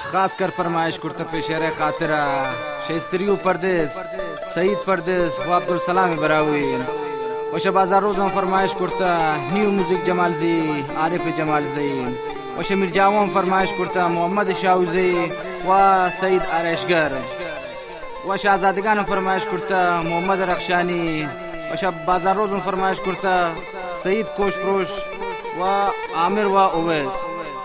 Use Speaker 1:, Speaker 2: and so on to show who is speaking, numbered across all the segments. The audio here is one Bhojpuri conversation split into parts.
Speaker 1: खास कर फरमाइश कुर्ता पे शेर खातिरा शेस्त्रियो परदेस सईद परदेस व अब्दुल सलाम बरावी वश बाजार रोज़ों फरमाइश कुर्ता न्यू म्यूजिक जमाल जी आरिफ जमाल जी वश मिर्जाओं फरमाइश कुर्ता मोहम्मद शाउजी व सईद आरशगर वश आज़ादगान फरमाइश कुर्ता मोहम्मद रखशानी वश बाजार रोज़ों फरमाइश कुर्ता सईद कोशप्रोश व आमिर व ओवैस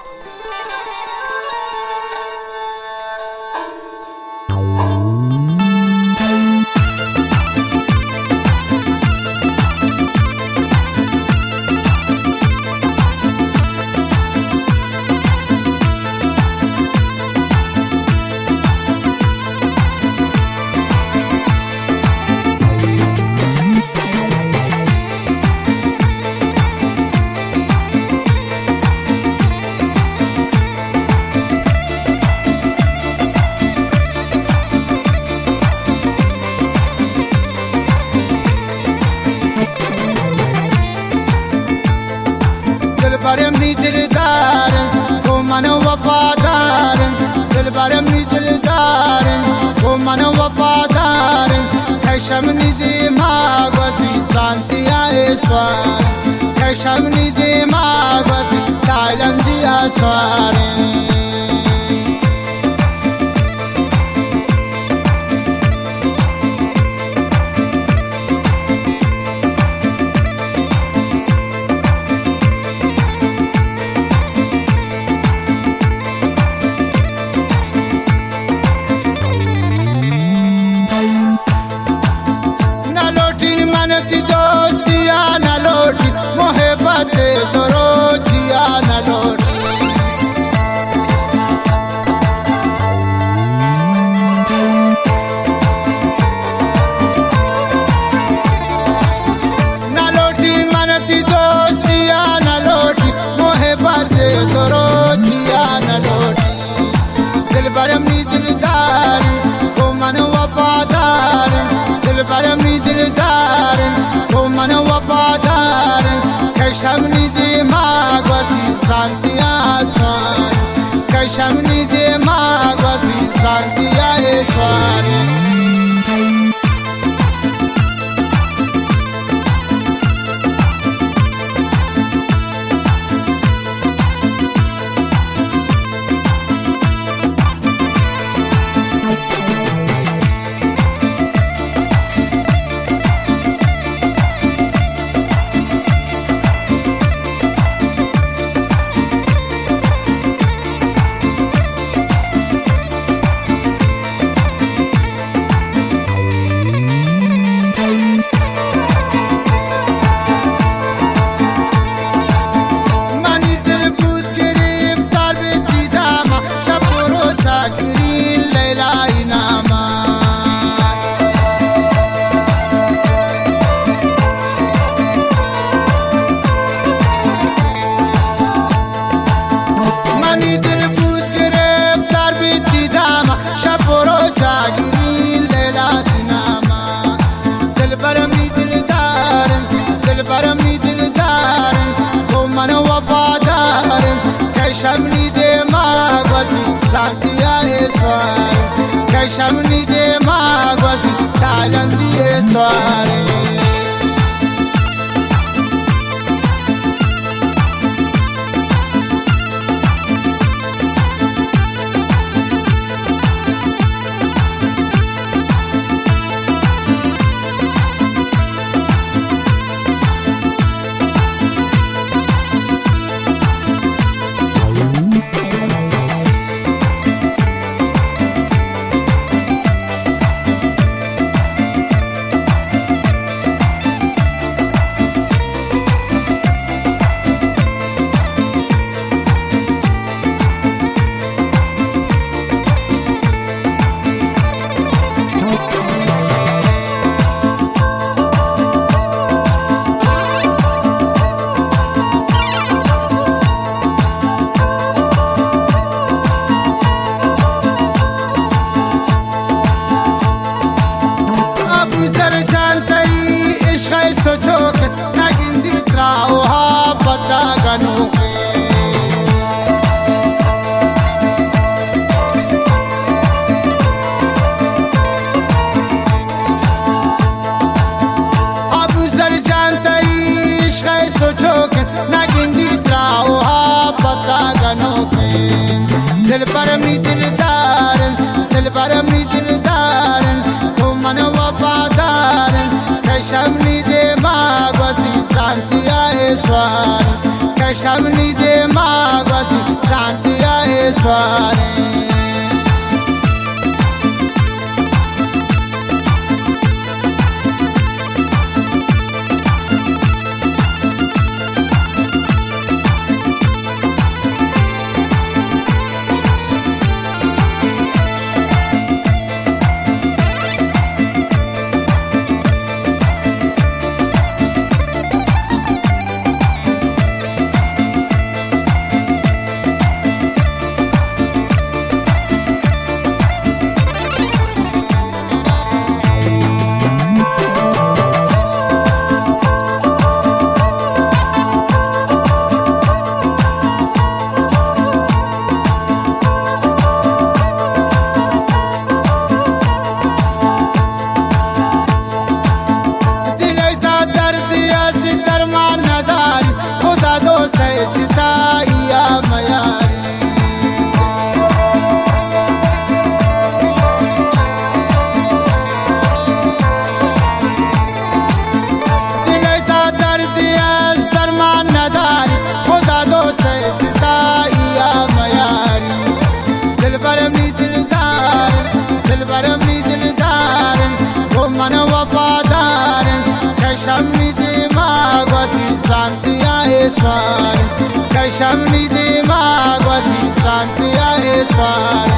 Speaker 2: दिलबरम दिलदार वो मन वफादार दिलबरम दिलदार वो मन वफादार कशमनी दिमाग वसी शांतिया स्वार कशमनी दिमाग वसी तालंदिया स्वार दोस्तिया न लौटी मोहब्बत तो रोजिया न लौटी न लौटी मनती दोस्तिया न लौटी मोहब्बत तो रोजिया न लौटी दिलबरमी दिलदार वो मन वफादार दिलबरमी दिलदार वो मन वफादार कशमनी दिमाग वसी शांतिया स्वार कशमनी दिमाग वसी शांतिया स्वार कशमनी दिमाग वसी शांतिया स्वार कशमनी दिमाग वसी तालंदी स्वार दिलबरमी दिलदारन दिलबरमी दिलदारन तो मन वफादारन कशमनी दे मागवती शांति आए स्वारन कशमनी दे मागवती शांति आए स्वारन दिलबरमी दिलदारन वो मन वफादारन कशमनी दे मागवती शांति आए स्वारन कशमनी दे मागवती शांति आए स्वारन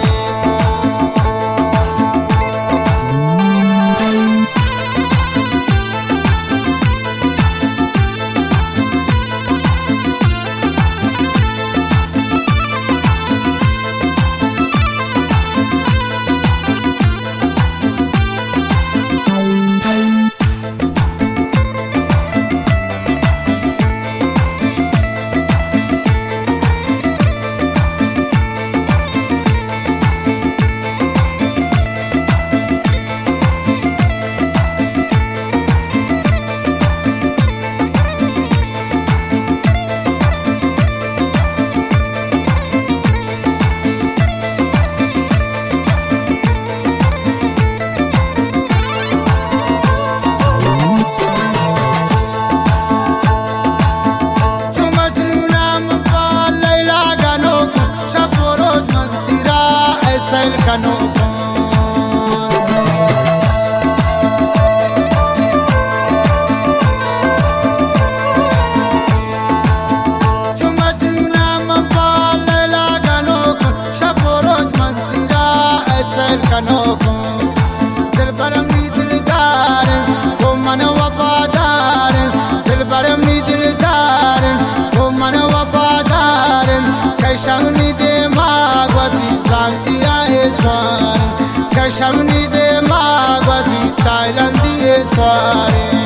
Speaker 2: Kano Chumajuna mapala gano shaporoj mantira aisel kano dilbarami dildaran wo man wafadaran dilbarami dildaran wo man wafadaran kaishamni de magwati शांति आए स्वारन कशमनी दे मागवती ताईलंदी स्वारन